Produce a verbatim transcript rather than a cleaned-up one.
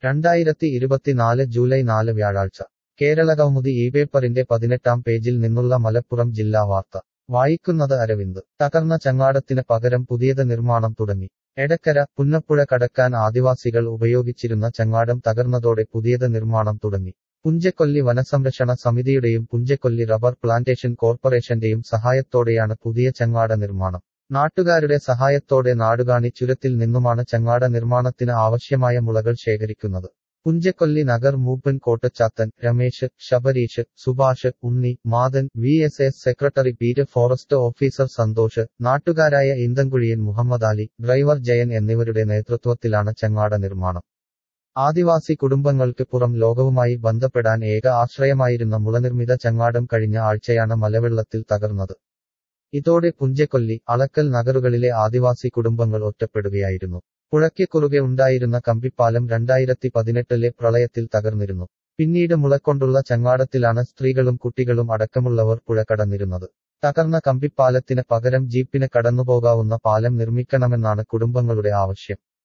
രണ്ടായിരത്തി ഇരുപത്തിനാല് ജൂലൈ നാല് വ്യാഴാഴ്ച കേരളകൗമുദി ഈ പേപ്പറിന്റെ പതിനെട്ടാം പേജിൽ നിന്നുള്ള മലപ്പുറം ജില്ലാ വാർത്ത വായിക്കുന്നത് അരവിന്ദ്. തകർന്ന ചങ്ങാടത്തിന് പകരം പുതിയത് നിർമ്മാണം തുടങ്ങി. എടക്കര പുന്നപ്പുഴ കടക്കാൻ ആദിവാസികൾ ഉപയോഗിച്ചിരുന്ന ചങ്ങാടം തകർന്നതോടെ പുതിയത് നിർമ്മാണം തുടങ്ങി. പുഞ്ചക്കൊല്ലി വനസംരക്ഷണ സമിതിയുടെയും പുഞ്ചക്കൊല്ലി റബ്ബർ പ്ലാന്റേഷൻ കോർപ്പറേഷന്റെയും സഹായത്തോടെയാണ് പുതിയ ചങ്ങാട നിർമ്മാണം. നാട്ടുകാരുടെ സഹായത്തോടെ നാടുകാണി ചുരത്തിൽ നിന്നുമാണ് ചങ്ങാട നിർമ്മാണത്തിന് ആവശ്യമായ മുളകൾ ശേഖരിക്കുന്നത്. പുഞ്ചക്കൊല്ലി നഗർ മൂപ്പൻ Kottachathan, Ramesh, Sabareesh, Subhash, Unni, Mathan, V S S secretary Peer, forest officer Santhosh, നാട്ടുകാരായ ഈന്തൻകുഴിയൻ മുഹമ്മദ് അലി, ഡ്രൈവർ ജയൻ എന്നിവരുടെ നേതൃത്വത്തിലാണ് ചങ്ങാട നിർമ്മാണം. ആദിവാസി കുടുംബങ്ങൾക്ക് പുറം ലോകവുമായി ബന്ധപ്പെടാൻ ഏക ആശ്രയമായിരുന്ന മുളനിർമ്മിത ചങ്ങാടം കഴിഞ്ഞ ആഴ്ചയാണ് മലവെള്ളത്തിൽ തകർന്നത്. ഇതോടെ പുഞ്ചക്കൊല്ലി, അളക്കൽ നഗറുകളിലെ ആദിവാസി കുടുംബങ്ങൾ ഒറ്റപ്പെടുകയായിരുന്നു. പുഴയ്ക്ക് കുറുകെ ഉണ്ടായിരുന്ന കമ്പിപ്പാലം രണ്ടായിരത്തി പതിനെട്ടിലെ പ്രളയത്തിൽ തകർന്നിരുന്നു. പിന്നീട് മുളക്കൊണ്ടുള്ള ചങ്ങാടത്തിലാണ് സ്ത്രീകളും കുട്ടികളും അടക്കമുള്ളവർ പുഴ കടന്നിരുന്നത്. തകർന്ന കമ്പിപ്പാലത്തിന് പകരം ജീപ്പിന് കടന്നുപോകാവുന്ന പാലം നിർമ്മിക്കണമെന്നാണ് കുടുംബങ്ങളുടെ ആവശ്യം.